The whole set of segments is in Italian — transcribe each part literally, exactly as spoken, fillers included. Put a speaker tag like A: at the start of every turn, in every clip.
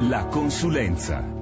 A: La consulenza.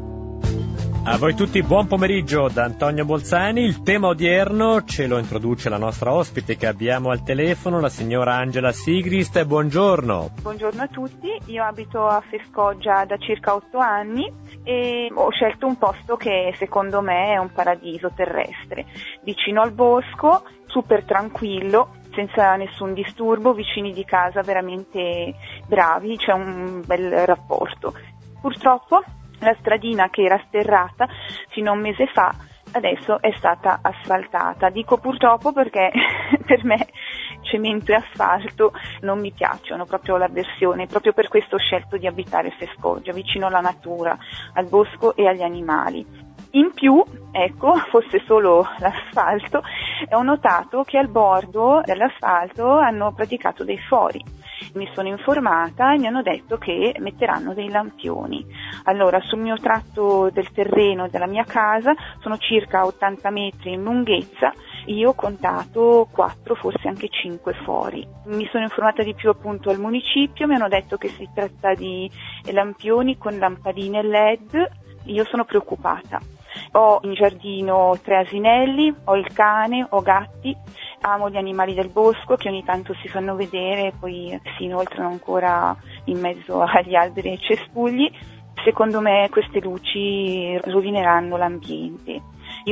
B: A voi tutti buon pomeriggio da Antonio Bolzani. Il tema odierno ce lo introduce la nostra ospite che abbiamo al telefono, la signora Angela Sigrist. Buongiorno.
C: Buongiorno a tutti, io abito a Fescoggia da circa otto anni e ho scelto un posto che secondo me è un paradiso terrestre, vicino al bosco, super tranquillo, senza nessun disturbo, vicini di casa veramente bravi, c'è un bel rapporto. Purtroppo la stradina che era sterrata fino a un mese fa adesso è stata asfaltata. Dico purtroppo perché per me cemento e asfalto non mi piacciono, proprio l'avversione, proprio per questo ho scelto di abitare Fescoggia, vicino alla natura, al bosco e agli animali. In più, ecco, fosse solo l'asfalto, ho notato che al bordo dell'asfalto hanno praticato dei fori. Mi sono informata e mi hanno detto che metteranno dei lampioni. Allora, sul mio tratto del terreno della mia casa sono circa ottanta metri in lunghezza, io ho contato quattro, forse anche cinque fori. Mi sono informata di più appunto al municipio, mi hanno detto che si tratta di lampioni con lampadine L E D, io sono preoccupata. Ho in giardino tre asinelli, ho il cane, ho gatti, amo gli animali del bosco che ogni tanto si fanno vedere e poi si inoltrano ancora in mezzo agli alberi e ai cespugli. Secondo me queste luci rovineranno l'ambiente.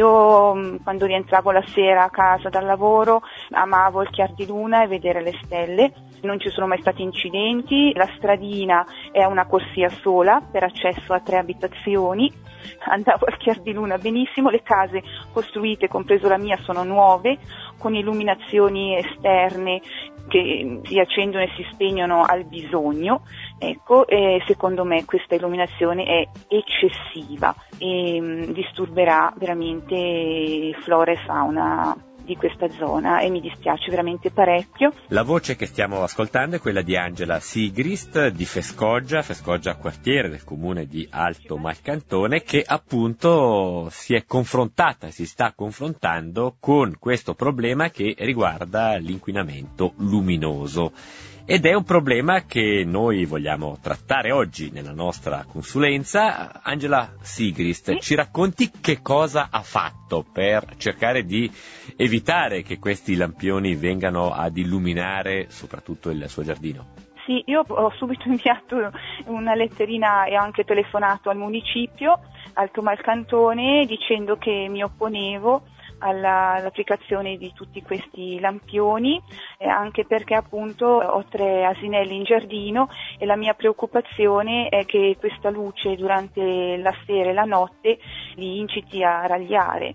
C: Io quando rientravo la sera a casa dal lavoro amavo il chiar di luna e vedere le stelle, non ci sono mai stati incidenti, la stradina è una corsia sola per accesso a tre abitazioni, andavo al chiar di luna benissimo, le case costruite, compreso la mia, sono nuove, con illuminazioni esterne che si accendono e si spegnono al bisogno, ecco, e secondo me questa illuminazione è eccessiva e mh, disturberà veramente flora e fauna di questa zona e mi dispiace veramente parecchio.
B: La voce che stiamo ascoltando è quella di Angela Sigrist di Fescoggia, Fescoggia quartiere del comune di Alto Malcantone, che appunto si è confrontata, si sta confrontando con questo problema che riguarda l'inquinamento luminoso. Ed è un problema che noi vogliamo trattare oggi nella nostra consulenza. Angela Sigrist,
C: Sì?
B: ci racconti che cosa ha fatto per cercare di evitare che questi lampioni vengano ad illuminare soprattutto il suo giardino?
C: Sì, io ho subito inviato una letterina e ho anche telefonato al municipio, Alto Malcantone, dicendo che mi opponevo alla, all'applicazione di tutti questi lampioni, eh, anche perché appunto ho tre asinelli in giardino e la mia preoccupazione è che questa luce durante la sera e la notte li inciti a ragliare.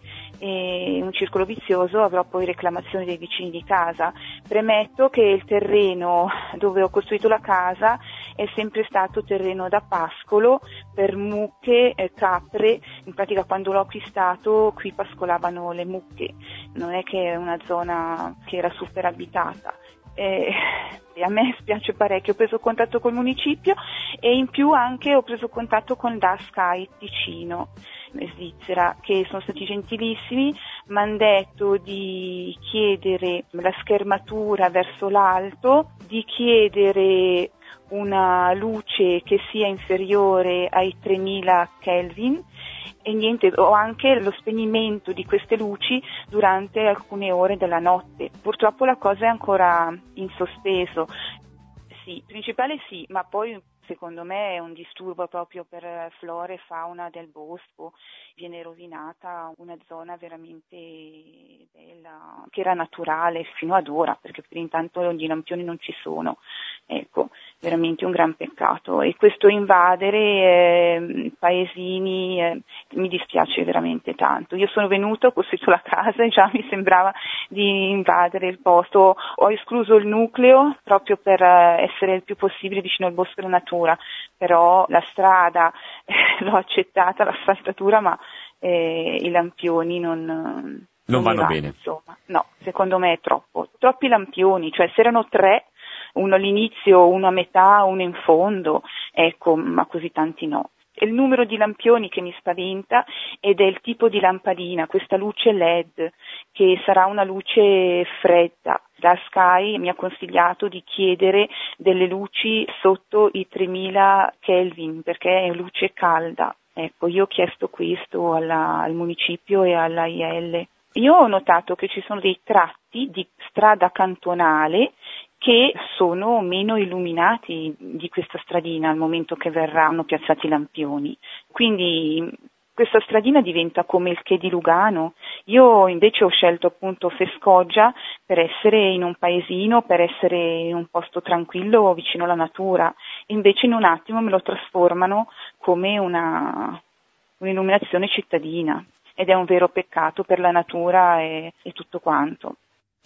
C: E un circolo vizioso, avrò poi reclamazioni dei vicini di casa. Premetto che il terreno dove ho costruito la casa è sempre stato terreno da pascolo per mucche, eh, capre, in pratica quando l'ho acquistato qui pascolavano le mucche, non è che è una zona che era super abitata. Eh, a me spiace parecchio, ho preso contatto col municipio e in più anche ho preso contatto con Da Sky Ticino, in Svizzera, che sono stati gentilissimi, mi hanno detto di chiedere la schermatura verso l'alto, di chiedere una luce che sia inferiore ai tremila Kelvin e niente, ho anche lo spegnimento di queste luci durante alcune ore della notte. Purtroppo la cosa è ancora in sospeso. Sì, principale sì, ma poi secondo me è un disturbo proprio per flora e fauna del bosco, viene rovinata una zona veramente bella, che era naturale fino ad ora, perché per intanto gli lampioni non ci sono, ecco, veramente un gran peccato. E questo invadere eh, paesini eh, mi dispiace veramente tanto. Io sono venuta, ho costruito la casa e già mi sembrava di invadere il posto, ho escluso il nucleo proprio per eh, essere il più possibile vicino al bosco e alla natura, però la strada eh, l'ho accettata, l'asfaltatura, ma eh, i lampioni non, non,
B: non vanno
C: vanno
B: bene.
C: Insomma, no, secondo me è troppo, troppi lampioni, cioè se erano tre, uno all'inizio, uno a metà, uno in fondo, ecco, ma così tanti no. È il numero di lampioni che mi spaventa ed è il tipo di lampadina, questa luce L E D, che sarà una luce fredda. La Sky mi ha consigliato di chiedere delle luci sotto i tremila Kelvin perché è luce calda. Ecco, io ho chiesto questo alla, al municipio e alla I L. Io ho notato che ci sono dei tratti di strada cantonale che sono meno illuminati di questa stradina al momento che verranno piazzati i lampioni. Quindi questa stradina diventa come il Che di Lugano. Io invece ho scelto appunto Fescoggia per essere in un paesino, per essere in un posto tranquillo vicino alla natura. Invece in un attimo me lo trasformano come una, un'illuminazione cittadina ed è un vero peccato per la natura e, e tutto quanto.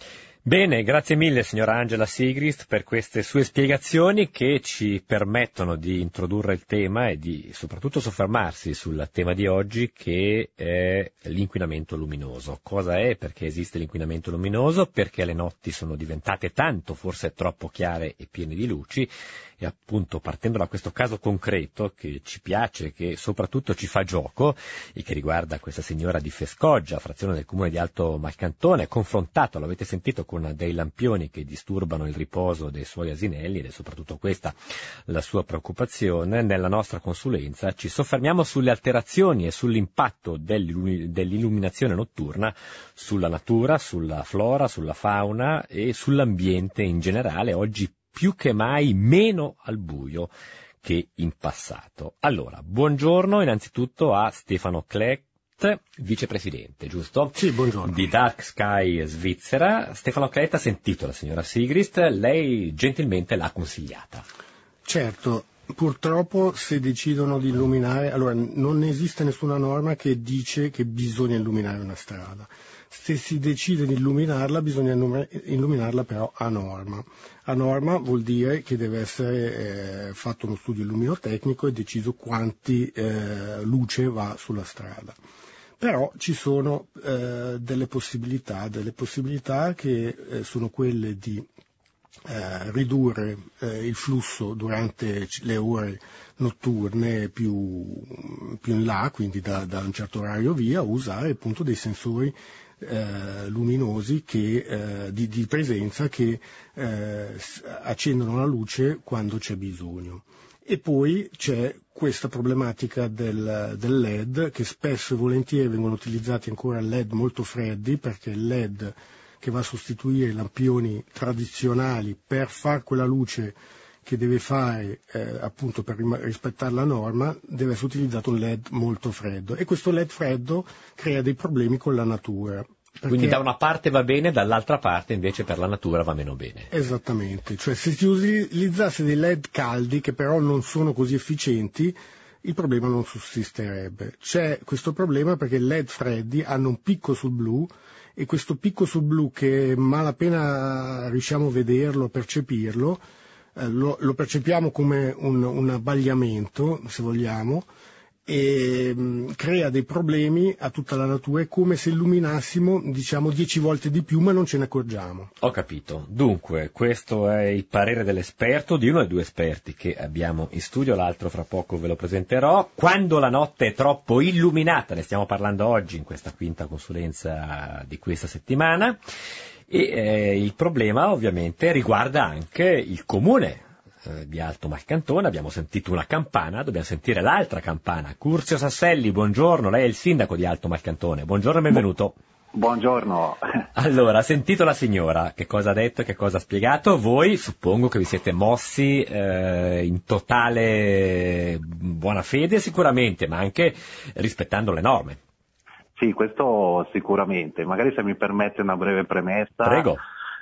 B: Bene, grazie mille signora Angela Sigrist per queste sue spiegazioni che ci permettono di introdurre il tema e di soprattutto soffermarsi sul tema di oggi che è l'inquinamento luminoso. Cosa è? Perché esiste l'inquinamento luminoso? Perché le notti sono diventate tanto, forse troppo chiare e piene di luci e appunto partendo da questo caso concreto che ci piace, che soprattutto ci fa gioco e che riguarda questa signora di Fescoggia, frazione del comune di Alto Malcantone, confrontato, l'avete sentito, con dei lampioni che disturbano il riposo dei suoi asinelli ed è soprattutto questa la sua preoccupazione. Nella nostra consulenza ci soffermiamo sulle alterazioni e sull'impatto dell'illuminazione notturna sulla natura, sulla flora, sulla fauna e sull'ambiente in generale, oggi più che mai meno al buio che in passato. Allora, buongiorno innanzitutto a Stefano Kleck, vicepresidente, giusto?
A: Sì, buongiorno.
B: Di Dark Sky Svizzera. Stefano Kleck ha sentito la signora Sigrist, lei gentilmente l'ha consigliata.
A: Certo, purtroppo se decidono di illuminare, allora non esiste nessuna norma che dice che bisogna illuminare una strada. Se si decide di illuminarla, bisogna illuminarla però a norma. A norma vuol dire che deve essere eh, fatto uno studio illuminotecnico e deciso quanti eh, luce va sulla strada. Però ci sono eh, delle possibilità, delle possibilità che eh, sono quelle di eh, ridurre eh, il flusso durante le ore notturne più, più in là, quindi da, da un certo orario via, usare appunto dei sensori eh, luminosi che, eh, di, di presenza che eh, accendono la luce quando c'è bisogno. E poi c'è questa problematica del, del L E D, che spesso e volentieri vengono utilizzati ancora L E D molto freddi, perché il L E D che va a sostituire i lampioni tradizionali per far quella luce che deve fare eh, appunto per rispettare la norma, deve essere utilizzato un L E D molto freddo e questo L E D freddo crea dei problemi con la natura.
B: Quindi da una parte va bene, dall'altra parte invece per la natura va meno bene.
A: Esattamente, cioè se si utilizzasse dei L E D caldi che però non sono così efficienti, il problema non sussisterebbe. C'è questo problema perché i L E D freddi hanno un picco sul blu e questo picco sul blu, che malapena riusciamo a vederlo, a percepirlo, eh, lo, lo percepiamo come un, un abbagliamento, se vogliamo, e mh, crea dei problemi a tutta la natura. È come se illuminassimo, diciamo, dieci volte di più, ma non ce ne accorgiamo.
B: Ho capito. Dunque, questo è il parere dell'esperto, di uno dei due esperti che abbiamo in studio, l'altro fra poco ve lo presenterò. Quando la notte è troppo illuminata, ne stiamo parlando oggi in questa quinta consulenza di questa settimana, e eh, il problema ovviamente riguarda anche il comune di Alto Malcantone. Abbiamo sentito una campana, dobbiamo sentire l'altra campana. Curzio Sasselli, buongiorno, lei è il sindaco di Alto Malcantone, buongiorno e benvenuto.
D: Buongiorno.
B: Allora, ha sentito la signora, che cosa ha detto e che cosa ha spiegato? Voi suppongo che vi siete mossi eh, in totale buona fede sicuramente, ma anche rispettando le norme.
D: Sì, questo sicuramente. Magari se mi permette una breve premessa.
B: Prego.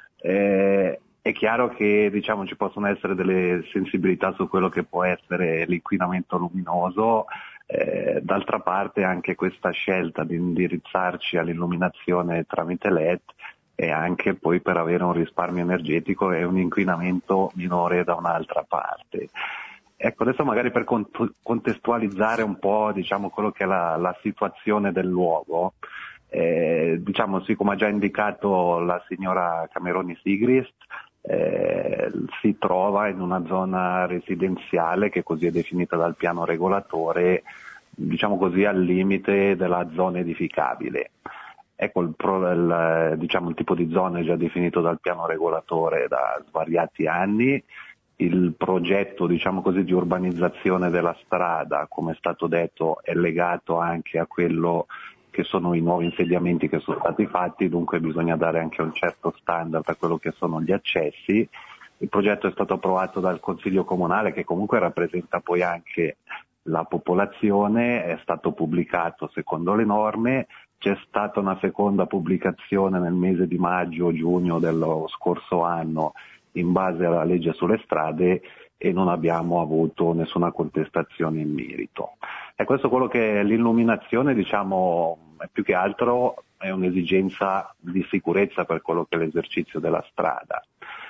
D: Eh, È chiaro che diciamo ci possono essere delle sensibilità su quello che può essere l'inquinamento luminoso, eh, d'altra parte anche questa scelta di indirizzarci all'illuminazione tramite L E D è anche poi per avere un risparmio energetico e un inquinamento minore da un'altra parte. Ecco, adesso magari per cont- contestualizzare un po' diciamo quello che è la, la situazione del luogo. Eh, diciamo sì, come ha già indicato la signora Cameroni Sigrist, eh, si trova in una zona residenziale che così è definita dal piano regolatore, diciamo così, al limite della zona edificabile. Ecco, il, pro, il, diciamo, il tipo di zona è già definito dal piano regolatore da svariati anni. Il progetto, diciamo così, di urbanizzazione della strada, come è stato detto, è legato anche a quello che sono i nuovi insediamenti che sono stati fatti, dunque bisogna dare anche un certo standard a quello che sono gli accessi. Il progetto è stato approvato dal Consiglio Comunale, che comunque rappresenta poi anche la popolazione, è stato pubblicato secondo le norme, c'è stata una seconda pubblicazione nel mese di maggio-giugno dello scorso anno in base alla legge sulle strade e non abbiamo avuto nessuna contestazione in merito. E questo quello che è l'illuminazione, diciamo, è più che altro è un'esigenza di sicurezza per quello che è l'esercizio della strada.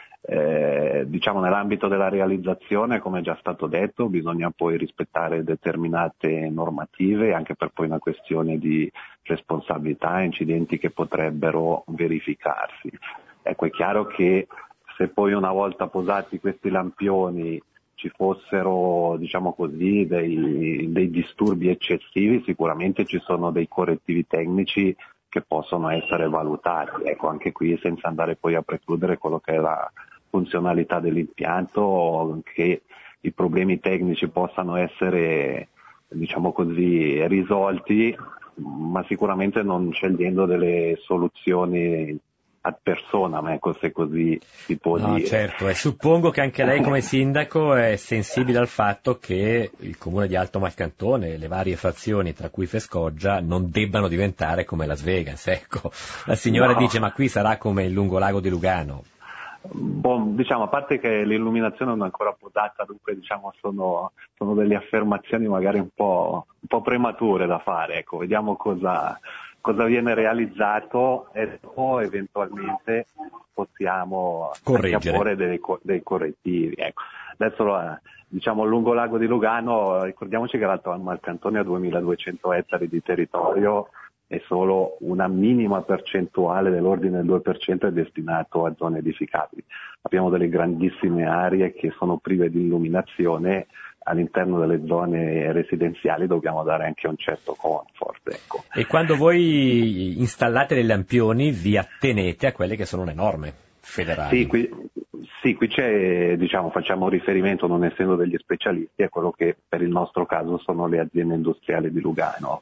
D: Eh, diciamo nell'ambito della realizzazione, come è già stato detto, bisogna poi rispettare determinate normative anche per poi una questione di responsabilità, incidenti che potrebbero verificarsi. Ecco, è chiaro che se poi una volta posati questi lampioni ci fossero, diciamo così, dei, dei disturbi eccessivi, sicuramente ci sono dei correttivi tecnici che possono essere valutati. Ecco, anche qui senza andare poi a precludere quello che è la funzionalità dell'impianto, che i problemi tecnici possano essere, diciamo così, risolti, ma sicuramente non scegliendo delle soluzioni ad personam, ecco, se così si può
B: no,
D: dire.
B: Certo, e suppongo che anche lei come sindaco è sensibile al fatto che il comune di Alto Marcantone e le varie frazioni, tra cui Fescoggia, non debbano diventare come Las Vegas, ecco. La signora no. dice, ma qui sarà come il lungolago di Lugano.
D: Bon, diciamo, a parte che l'illuminazione non è ancora posata, dunque diciamo sono, sono delle affermazioni magari un po', un po' premature da fare, ecco, vediamo cosa, cosa viene realizzato e poi eventualmente possiamo porre dei, dei correttivi. Ecco. Adesso diciamo il lungolago di Lugano, ricordiamoci che l'Alto Marcantone ha duemiladuecento ettari di territorio e solo una minima percentuale dell'ordine del due per cento è destinato a zone edificabili. Abbiamo delle grandissime aree che sono prive di illuminazione. All'interno delle zone residenziali dobbiamo dare anche un certo comfort. Ecco.
B: E quando voi installate dei lampioni vi attenete a quelle che sono le norme federali?
D: Sì, qui, sì, qui c'è, diciamo, facciamo riferimento, non essendo degli specialisti, a quello che per il nostro caso sono le aziende industriali di Lugano.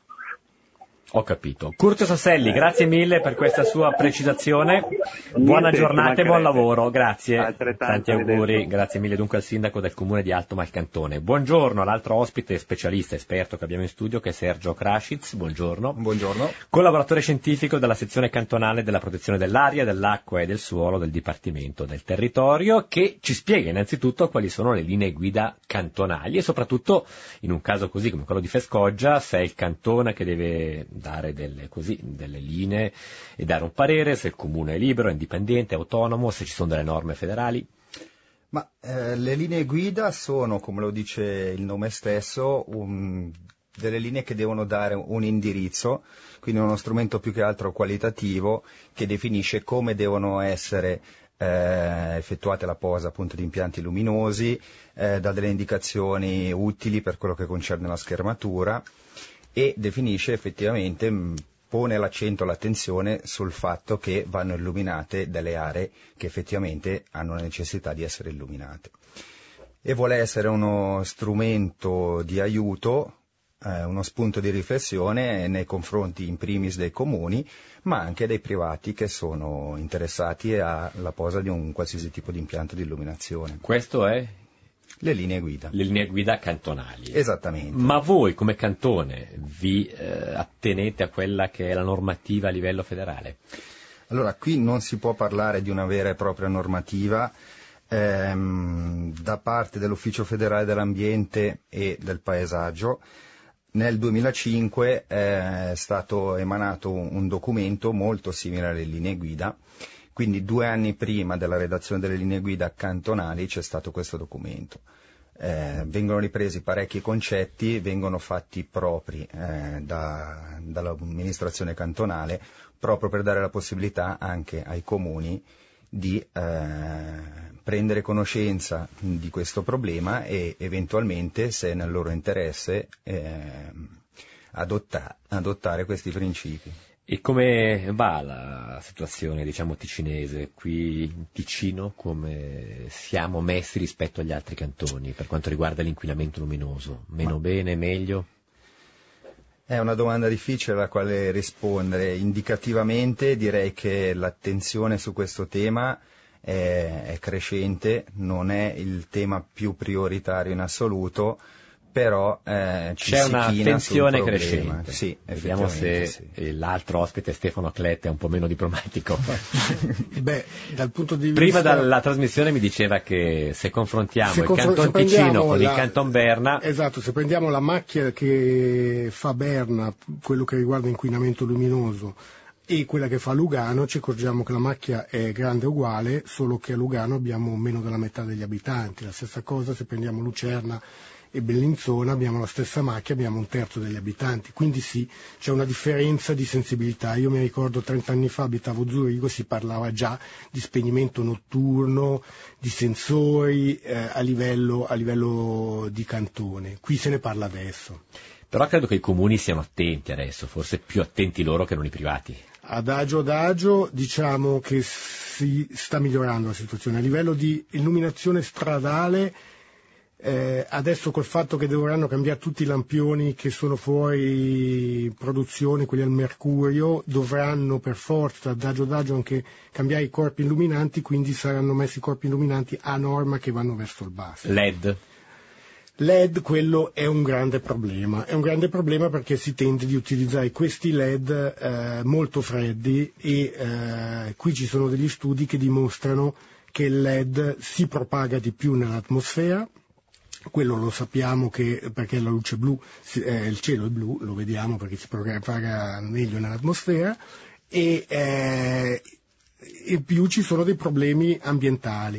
B: Ho capito. Curcio Sasselli, grazie mille per questa sua precisazione. Buona
D: Niente,
B: giornata e buon lavoro, grazie. Tanti auguri, grazie mille dunque al sindaco del comune di Alto Marcantone. Buongiorno all'altro ospite specialista esperto che abbiamo in studio, che è Sergio Krascic. Buongiorno.
E: Buongiorno.
B: Collaboratore scientifico della sezione cantonale della protezione dell'aria, dell'acqua e del suolo del Dipartimento del Territorio, che ci spiega innanzitutto quali sono le linee guida cantonali e soprattutto in un caso così come quello di Fescoggia, se è il cantone che deve dare delle, così, delle linee e dare un parere, se il comune è libero, è indipendente, è autonomo, se ci sono delle norme federali.
E: Ma eh, le linee guida sono, come lo dice il nome stesso, un, delle linee che devono dare un indirizzo, quindi uno strumento più che altro qualitativo che definisce come devono essere eh, effettuate la posa appunto di impianti luminosi, eh, dà delle indicazioni utili per quello che concerne la schermatura e definisce effettivamente, pone l'accento, l'attenzione sul fatto che vanno illuminate delle aree che effettivamente hanno la necessità di essere illuminate. E vuole essere uno strumento di aiuto, eh, uno spunto di riflessione nei confronti in primis dei comuni, ma anche dei privati che sono interessati alla posa di un qualsiasi tipo di impianto di illuminazione.
B: Questo è?
E: Le linee guida.
B: Le linee guida cantonali.
E: Esattamente.
B: Ma voi come cantone vi eh, attenete a quella che è la normativa a livello federale?
E: Allora, qui non si può parlare di una vera e propria normativa ehm, da parte dell'Ufficio federale dell'ambiente e del paesaggio. Nel duemilacinque è stato emanato un documento molto simile alle linee guida. Quindi due anni prima della redazione delle linee guida cantonali c'è stato questo documento. Eh, vengono ripresi parecchi concetti, vengono fatti propri eh, da, dall'amministrazione cantonale proprio per dare la possibilità anche ai comuni di eh, prendere conoscenza di questo problema e eventualmente, se è nel loro interesse, eh, adotta- adottare questi principi.
B: E come va la situazione, diciamo, ticinese? Qui in Ticino come siamo messi rispetto agli altri cantoni per quanto riguarda l'inquinamento luminoso? Meno Ma... bene, meglio?
E: È una domanda difficile alla quale rispondere. Indicativamente direi che l'attenzione su questo tema è, è crescente, non è il tema più prioritario in assoluto, però eh, ci
B: c'è
E: si
B: una
E: china
B: tensione
E: sul
B: crescente.
E: Sì,
B: vediamo se
E: sì.
B: L'altro ospite Stefano Clette è un po' meno diplomatico.
A: Beh, dal punto di
B: Prima
A: vista...
B: dalla trasmissione mi diceva che se confrontiamo
A: se
B: il
A: confr-
B: Canton Ticino con
A: la...
B: il Canton Berna,
A: esatto, se prendiamo la macchia che fa Berna, quello che riguarda inquinamento luminoso, e quella che fa Lugano, ci accorgiamo che la macchia è grande uguale, solo che a Lugano abbiamo meno della metà degli abitanti. La stessa cosa se prendiamo Lucerna e Bellinzona, abbiamo la stessa macchia, abbiamo un terzo degli abitanti, quindi sì, c'è una differenza di sensibilità. Io mi ricordo trenta anni fa abitavo a Zurigo, si parlava già di spegnimento notturno, di sensori eh, a livello, a livello di cantone, qui se ne parla adesso.
B: Però credo che i comuni siano attenti adesso, forse più attenti loro che non i privati.
A: Adagio adagio diciamo che si sta migliorando la situazione. A livello di illuminazione stradale, Eh, adesso col fatto che dovranno cambiare tutti i lampioni che sono fuori produzione, quelli al mercurio, dovranno per forza adagio adagio anche cambiare i corpi illuminanti, quindi saranno messi i corpi illuminanti a norma che vanno verso il basso.
B: L E D?
A: L E D, quello è un grande problema, è un grande problema perché si tende di utilizzare questi L E D eh, molto freddi e eh, qui ci sono degli studi che dimostrano che il L E D si propaga di più nell'atmosfera. Quello lo sappiamo che perché la luce blu, eh, il cielo è blu, lo vediamo perché si propaga meglio nell'atmosfera e eh, in più ci sono dei problemi ambientali.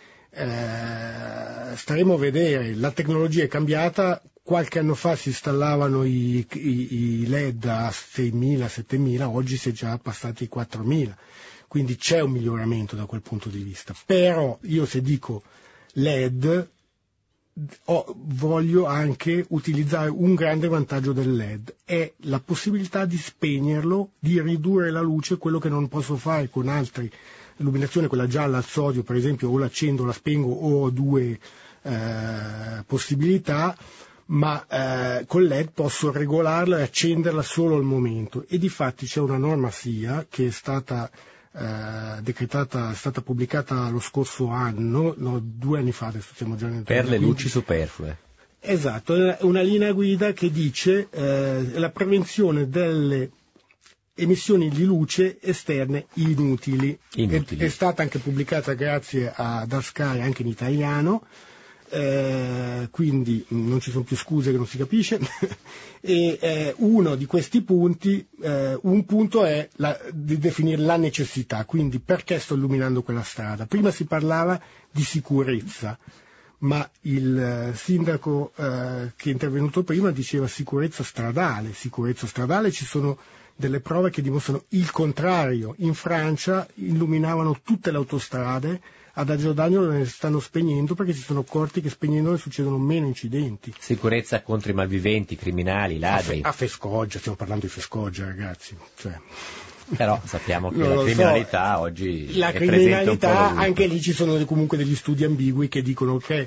A: Eh, staremo a vedere, la tecnologia è cambiata, qualche anno fa si installavano i, i, i L E D a seimila, settemila, oggi si è già passati ai quattromila, quindi c'è un miglioramento da quel punto di vista. Però io se dico L E D Oh, voglio anche utilizzare un grande vantaggio del L E D, è la possibilità di spegnerlo, di ridurre la luce, quello che non posso fare con altre illuminazioni, quella gialla al sodio per esempio, o l'accendo o la spengo, o ho due eh, possibilità, ma eh, con l'L E D posso regolarla e accenderla solo al momento, e difatti c'è una norma S I A che è stata Eh, decretata, è stata pubblicata lo scorso anno, no, due anni fa, adesso stiamo già nel
B: per le luci superflue.
A: Esatto, è una linea guida che dice eh, la prevenzione delle emissioni di luce esterne inutili.
B: inutili.
A: È, è stata anche pubblicata grazie a Dascai anche in italiano. Eh, quindi non ci sono più scuse che non si capisce e eh, uno di questi punti eh, un punto è la, di definire la necessità, quindi perché sto illuminando quella strada. Prima si parlava di sicurezza, ma il eh, sindaco eh, che è intervenuto prima diceva sicurezza stradale. Sicurezza stradale, ci sono delle prove che dimostrano il contrario. In Francia illuminavano tutte le autostrade, adagio adagio ne stanno spegnendo perché si sono accorti che spegnendole succedono meno incidenti.
B: Sicurezza contro i malviventi, i criminali, i ladri.
A: A, fe- a Fescoggia, stiamo parlando di Fescoggia, ragazzi. Cioè.
B: Però sappiamo che
A: non
B: la criminalità
A: so.
B: oggi
A: la
B: è presente un po'
A: criminalità, anche lì ci sono comunque degli studi ambigui che dicono che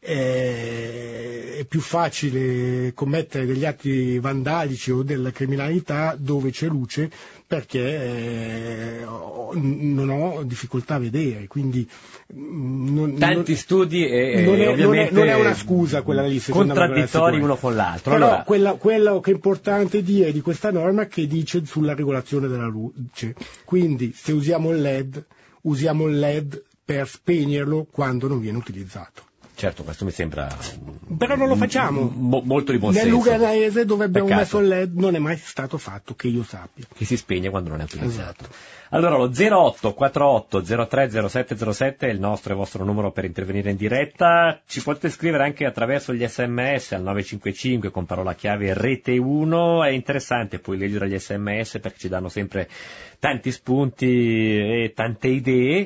A: è più facile commettere degli atti vandalici o della criminalità dove c'è luce, perché eh, non ho difficoltà a vedere, quindi non,
B: tanti
A: non,
B: studi e,
A: non, è,
B: ovviamente
A: non è una scusa quella lì,
B: contraddittori uno con l'altro.
A: Però
B: allora,
A: quella, quello che è importante dire di questa norma che dice sulla regolazione della luce, quindi se usiamo il L E D usiamo il L E D per spegnerlo quando non viene utilizzato.
B: Certo, questo mi sembra
A: però non lo facciamo
B: mo- molto di buon
A: nel
B: senso.
A: Luganaese, dove abbiamo
B: Peccato.
A: messo il L E D, non è mai stato fatto che io sappia,
B: che si spegne quando non è utilizzato.
A: Esatto.
B: Allora lo zero otto quattro zero tre zero sette zero sette è il nostro e vostro numero per intervenire in diretta. Ci potete scrivere anche attraverso gli sms al nove cinque cinque con parola chiave rete uno. È interessante poi leggere gli sms perché ci danno sempre tanti spunti e tante idee.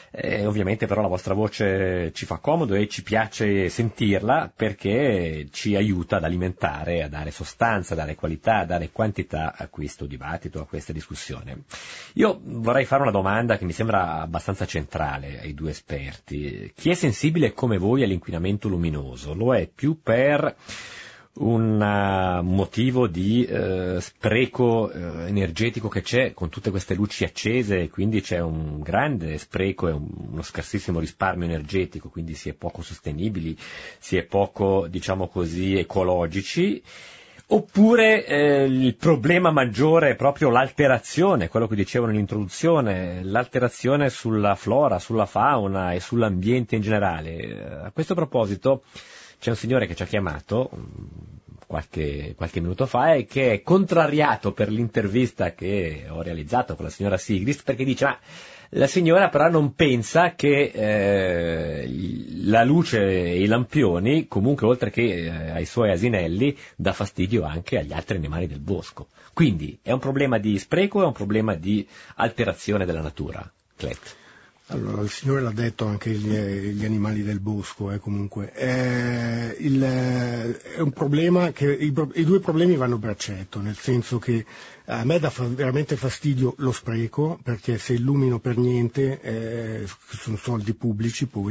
B: Eh, ovviamente però la vostra voce ci fa comodo e ci piace sentirla perché ci aiuta ad alimentare, a dare sostanza, a dare qualità, a dare quantità a questo dibattito, a questa discussione. Io vorrei fare una domanda che mi sembra abbastanza centrale ai due esperti. Chi è sensibile come voi all'inquinamento luminoso? Lo è più per un uh, motivo di uh, spreco uh, energetico che c'è con tutte queste luci accese, quindi c'è un grande spreco e un, uno scarsissimo risparmio energetico, quindi si è poco sostenibili, si è poco, diciamo così, ecologici, oppure eh, il problema maggiore è proprio l'alterazione, quello che dicevo nell'introduzione, l'alterazione sulla flora, sulla fauna e sull'ambiente in generale. A questo proposito c'è un signore che ci ha chiamato qualche, qualche minuto fa e che è contrariato per l'intervista che ho realizzato con la signora Sigrist, perché dice ma la signora però non pensa che eh, la luce e i lampioni, comunque oltre che eh, ai suoi asinelli, dà fastidio anche agli altri animali del bosco. Quindi è un problema di spreco o è un problema di alterazione della natura? Clet.
A: Allora, il Signore l'ha detto anche gli, gli animali del bosco, eh, comunque. Eh, il, è un problema che i, i due problemi vanno a braccetto, nel senso che a me dà fa, veramente fastidio lo spreco, perché se illumino per niente, eh, sono soldi pubblici poi,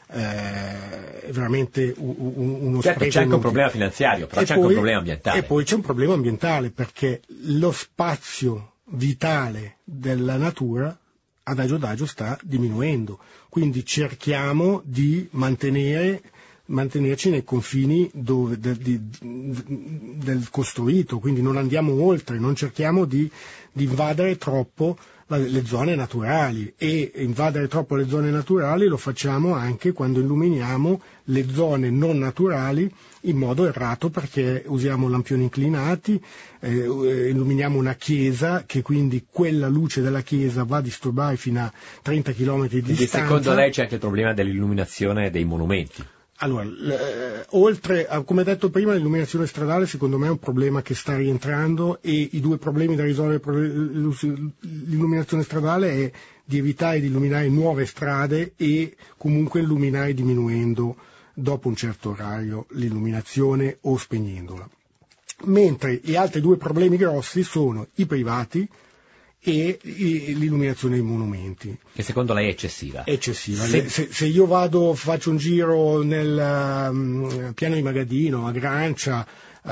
A: eh, è veramente un, un, uno
B: certo,
A: spreco.
B: C'è anche un problema finanziario, però
A: e
B: c'è
A: poi,
B: anche un problema ambientale.
A: E poi c'è un problema ambientale, perché lo spazio vitale della natura adagio adagio sta diminuendo, quindi cerchiamo di mantenere, mantenerci nei confini dove, del, di, del costruito, quindi non andiamo oltre, non cerchiamo di, di invadere troppo le zone naturali, e invadere troppo le zone naturali lo facciamo anche quando illuminiamo le zone non naturali in modo errato, perché usiamo lampioni inclinati, eh, illuminiamo una chiesa, che quindi quella luce della chiesa va a disturbare fino a trenta chilometri di
B: quindi
A: distanza.
B: Secondo lei c'è anche il problema dell'illuminazione dei monumenti?
A: Allora, eh, oltre a, come detto prima, l'illuminazione stradale secondo me è un problema che sta rientrando, e i due problemi da risolvere per l'illuminazione stradale è di evitare di illuminare nuove strade e comunque illuminare diminuendo dopo un certo orario l'illuminazione o spegnendola. Mentre gli altri due problemi grossi sono i privati e l'illuminazione dei monumenti.
B: Che secondo lei è eccessiva?
A: È eccessiva.
B: Se...
A: Se, se io vado, faccio un giro nel um, piano di Magadino, a Grancia, uh,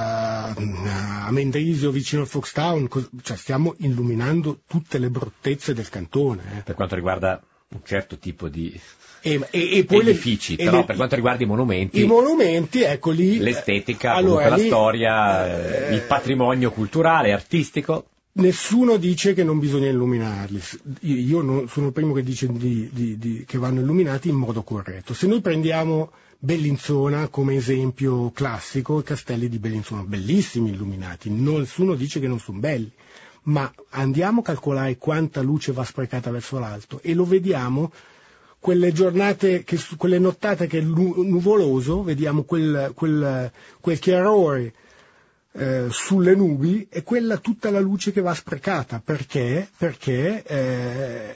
A: a Mendrisio vicino al Foxtown, cos- cioè stiamo illuminando tutte le bruttezze del cantone. Eh.
B: Per quanto riguarda un certo tipo di
A: e, e, e poi
B: edifici,
A: le,
B: però
A: le,
B: per quanto riguarda i monumenti,
A: i monumenti, ecco lì,
B: l'estetica,
A: allora,
B: comunque
A: lì,
B: la storia, eh, il patrimonio culturale, artistico.
A: Nessuno dice che non bisogna illuminarli, io non, sono il primo che dice di, di, di, che vanno illuminati in modo corretto. Se noi prendiamo Bellinzona come esempio classico, i castelli di Bellinzona, bellissimi illuminati, nessuno dice che non sono belli, ma andiamo a calcolare quanta luce va sprecata verso l'alto e lo vediamo quelle giornate, che, quelle nottate che è nuvoloso, vediamo quel, quel, quel chiarore Eh, sulle nubi, e quella tutta la luce che va sprecata. Perché? Perché eh,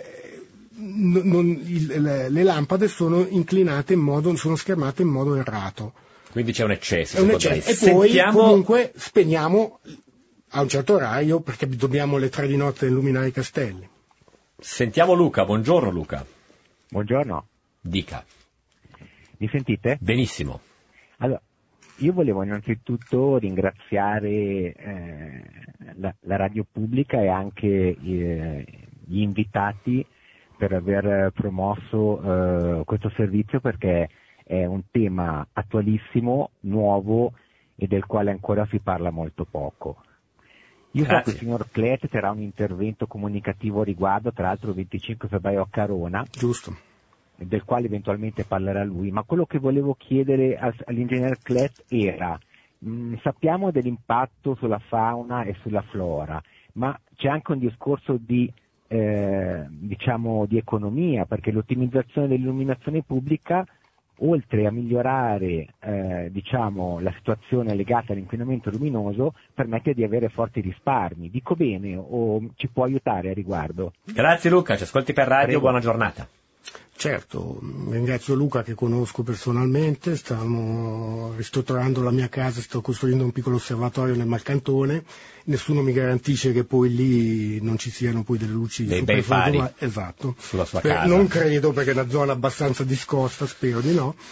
A: non, non, il, le, le lampade sono inclinate in modo, sono schermate in modo errato.
B: Quindi c'è un eccesso.
A: È un eccesso. E poi Sentiamo... comunque spegniamo a un certo orario, perché dobbiamo alle tre di notte illuminare i castelli.
B: Sentiamo Luca. Buongiorno Luca.
F: Buongiorno.
B: Dica.
F: Mi sentite?
B: Benissimo.
F: Allora, io volevo innanzitutto ringraziare eh, la, la radio pubblica e anche eh, gli invitati per aver promosso eh, questo servizio, perché è un tema attualissimo, nuovo e del quale ancora si parla molto poco. Io
B: Grazie.
F: so che il signor Clet terrà un intervento comunicativo a riguardo, tra l'altro il venticinque febbraio a Carona.
A: Giusto.
F: Del quale eventualmente parlerà lui, ma quello che volevo chiedere all'ingegner Clet era, mh, sappiamo dell'impatto sulla fauna e sulla flora, ma c'è anche un discorso di, eh, diciamo, di economia, perché l'ottimizzazione dell'illuminazione pubblica oltre a migliorare eh, diciamo, la situazione legata all'inquinamento luminoso, permette di avere forti risparmi. Dico bene o ci può aiutare a riguardo?
B: Grazie Luca, ci ascolti per radio,
F: Prego.
B: buona giornata.
A: Certo, ringrazio Luca che conosco personalmente, stiamo ristrutturando la mia casa, sto costruendo un piccolo osservatorio nel Malcantone, nessuno mi garantisce che poi lì non ci siano poi delle luci
B: dei bei
A: super
B: fari
A: esatto.
B: sulla sua
A: Beh,
B: casa.
A: non credo, perché è una zona abbastanza discosta, spero di no.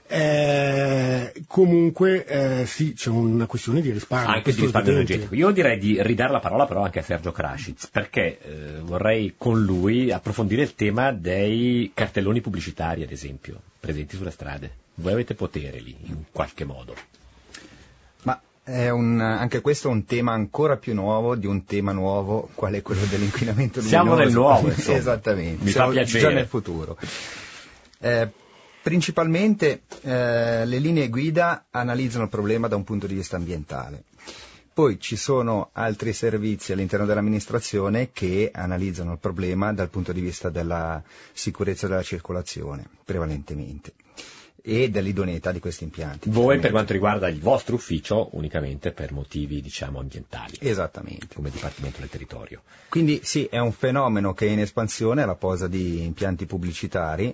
A: Eh, comunque eh, sì, c'è una questione di risparmio,
B: anche di risparmio energetico. Io direi di ridare la parola però anche a Sergio Krasicz, perché eh, vorrei con lui approfondire il tema dei cartelloni pubblicitari, ad esempio, presenti sulle strade. Voi avete potere lì, in qualche modo.
E: Ma è un, anche questo è un tema ancora più nuovo di un tema nuovo, qual è quello dell'inquinamento luminoso.
B: Siamo nel nuovo, insomma.
E: Esattamente,
B: Mi
E: siamo
B: fa piacere.
E: già nel futuro. Eh, Principalmente eh, le linee guida analizzano il problema da un punto di vista ambientale. Poi ci sono altri servizi all'interno dell'amministrazione che analizzano il problema dal punto di vista della sicurezza della circolazione, prevalentemente, e dell'idoneità di questi impianti.
B: Voi per quanto riguarda il vostro ufficio unicamente per motivi diciamo ambientali.
E: Esattamente.
B: Come Dipartimento del Territorio.
E: Quindi sì, è un fenomeno che è in espansione, la posa di impianti pubblicitari.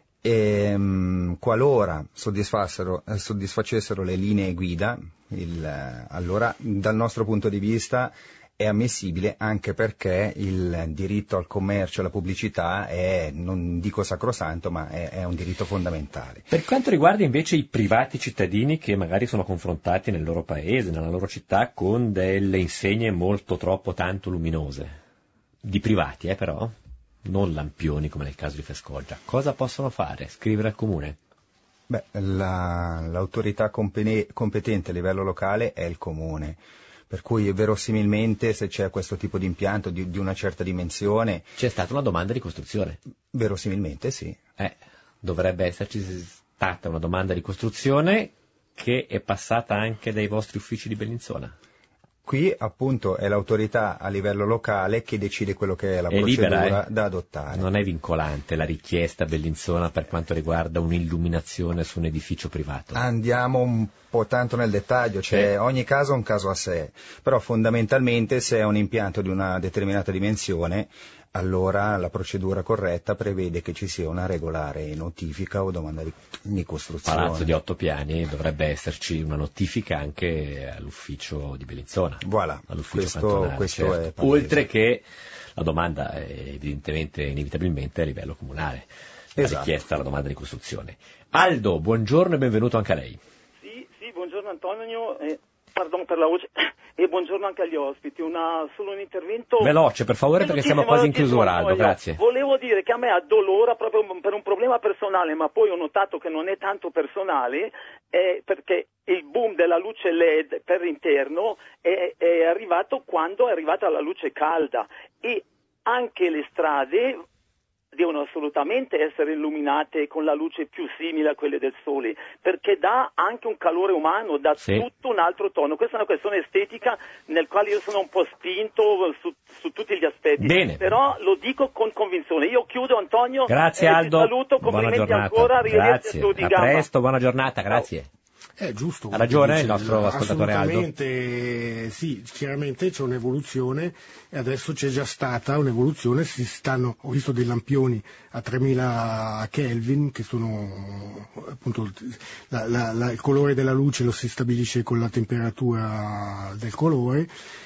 E: E, um, qualora soddisfassero, eh, soddisfacessero le linee guida, il, eh, allora dal nostro punto di vista è ammissibile, anche perché il diritto al commercio e alla pubblicità è, non dico sacrosanto, ma è, è un diritto fondamentale.
B: Per quanto riguarda invece i privati cittadini che magari sono confrontati nel loro paese, nella loro città, con delle insegne molto troppo tanto luminose, di privati eh però, non lampioni come nel caso di Fescoggia, cosa possono fare? Scrivere al comune?
E: Beh, la, l'autorità compene, competente a livello locale è il comune, per cui verosimilmente se c'è questo tipo di impianto di, di una certa dimensione...
B: C'è stata una domanda di costruzione?
E: Verosimilmente sì.
B: Eh, dovrebbe esserci stata una domanda di costruzione che è passata anche dai vostri uffici di Bellinzona.
E: Qui appunto è l'autorità a livello locale che decide quello che è la
B: è
E: procedura
B: libera, eh?
E: da adottare.
B: Non è vincolante la richiesta a Bellinzona per quanto riguarda un'illuminazione su un edificio privato?
E: Andiamo un po' tanto nel dettaglio, cioè
B: sì.
E: Ogni caso è un caso a sé, però fondamentalmente se è un impianto di una determinata dimensione, allora la procedura corretta prevede che ci sia una regolare notifica o domanda di, di costruzione.
B: Palazzo di otto piani, dovrebbe esserci una notifica anche all'ufficio di Bellinzona.
E: Voilà,
B: all'ufficio
E: questo, questo
B: certo.
E: è palese.
B: Oltre che la domanda è evidentemente, inevitabilmente a livello comunale, la
E: esatto.
B: richiesta alla domanda di costruzione. Aldo, buongiorno e benvenuto anche a lei.
G: Sì, sì, buongiorno Antonio, eh, pardon per la voce, e buongiorno anche agli ospiti. Una, solo un intervento
B: veloce per favore perché siamo quasi in chiusura, Aldo, grazie.
G: Volevo dire che a me addolora proprio per un problema personale, ma poi ho notato che non è tanto personale, eh, perché il boom della luce L E D per interno è, è arrivato quando è arrivata la luce calda, e anche le strade devono assolutamente essere illuminate con la luce più simile a quelle del sole, perché dà anche un calore umano, dà
B: sì.
G: tutto un altro tono. Questa è una questione estetica nel quale io sono un po' spinto su, su tutti gli aspetti.
B: Bene.
G: Però lo dico con convinzione. Io chiudo, Antonio.
B: Grazie
G: eh,
B: Aldo.
G: Ti saluto, complimenti
B: buona giornata.
G: ancora, arrivederci
B: Grazie.
G: a di
B: A
G: gamba.
B: presto, buona giornata, grazie.
A: È giusto.
B: Ha ragione
A: dice,
B: il nostro ascoltatore Aldo?
A: Assolutamente sì, chiaramente c'è un'evoluzione e adesso c'è già stata un'evoluzione, si stanno, ho visto dei lampioni a tremila Kelvin che sono appunto la, la, la, il colore della luce lo si stabilisce con la temperatura del colore,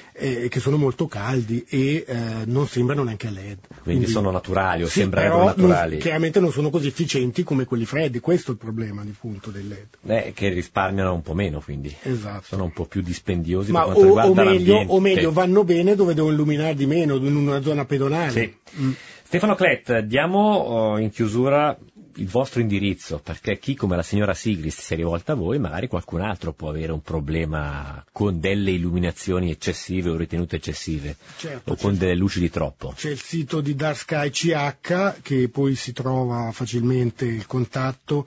A: e che sono molto caldi e eh, non sembrano neanche a L E D.
B: Quindi,
A: Quindi
B: sono naturali o
A: sì,
B: sembrano
A: però
B: naturali.
A: Non, chiaramente non sono così efficienti come quelli freddi, questo è il problema di punto del L E D.
B: Eh, che risparmiano un po' meno, quindi
A: esatto.
B: Sono un po' più dispendiosi
A: Ma
B: per quanto
A: o,
B: riguarda
A: o meglio,
B: l'ambiente.
A: o meglio vanno bene dove devono illuminare di meno, in una zona pedonale.
B: Sì.
A: Mm.
B: Stefano Clet, diamo oh, in chiusura il vostro indirizzo, perché chi come la signora Sigrist si è rivolta a voi, magari qualcun altro può avere un problema con delle illuminazioni eccessive o ritenute eccessive,
A: certo,
B: o con
A: certo.
B: delle luci di troppo.
A: C'è il sito di Dark Sky C H che poi si trova facilmente il contatto,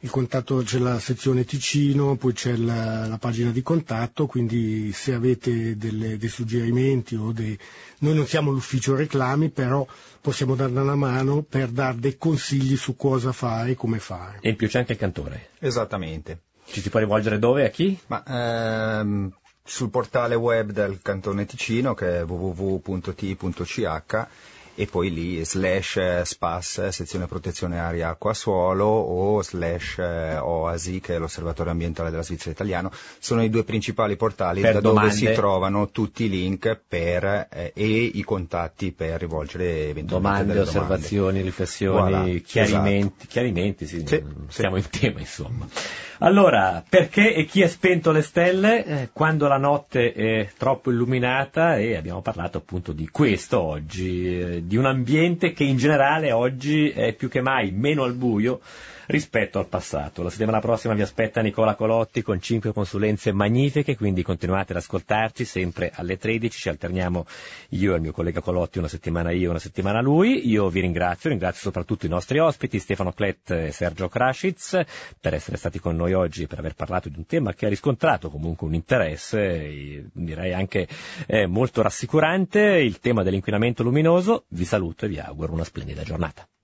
A: il contatto, c'è la sezione Ticino, poi c'è la, la pagina di contatto, quindi se avete delle, dei suggerimenti o dei... Noi non siamo l'ufficio reclami, però possiamo darle una mano per dare dei consigli su cosa fare e come fare.
B: E in più c'è anche il cantore.
E: Esattamente.
B: Ci si può rivolgere dove? A chi?
E: Ma ehm, sul portale web del Cantone Ticino, che è w w w punto t i punto c h, e poi lì slash spas, sezione protezione aria acqua suolo, o slash oasi, che è l'osservatorio ambientale della Svizzera italiano. Sono i due principali portali
B: per
E: da
B: domande.
E: dove si trovano tutti i link per eh, e i contatti per rivolgere eventualmente
B: domande,
E: delle
B: osservazioni,
E: domande.
B: riflessioni,
E: Voilà,
B: chiarimenti,
E: esatto.
B: chiarimenti, sì,
E: Sì,
B: siamo
E: sì.
B: in tema insomma. Allora, perché e chi ha spento le stelle eh, quando la notte è troppo illuminata? E abbiamo parlato appunto di questo oggi, eh, di un ambiente che in generale oggi è più che mai meno al buio rispetto al passato. La settimana prossima vi aspetta Nicola Colotti con cinque consulenze magnifiche, quindi continuate ad ascoltarci sempre alle tredici, ci alterniamo io e il mio collega Colotti, una settimana io, una settimana lui. Io vi ringrazio, ringrazio soprattutto i nostri ospiti Stefano Klett e Sergio Krasic per essere stati con noi oggi e per aver parlato di un tema che ha riscontrato comunque un interesse, direi anche eh, molto rassicurante, il tema dell'inquinamento luminoso. Vi saluto e vi auguro una splendida giornata.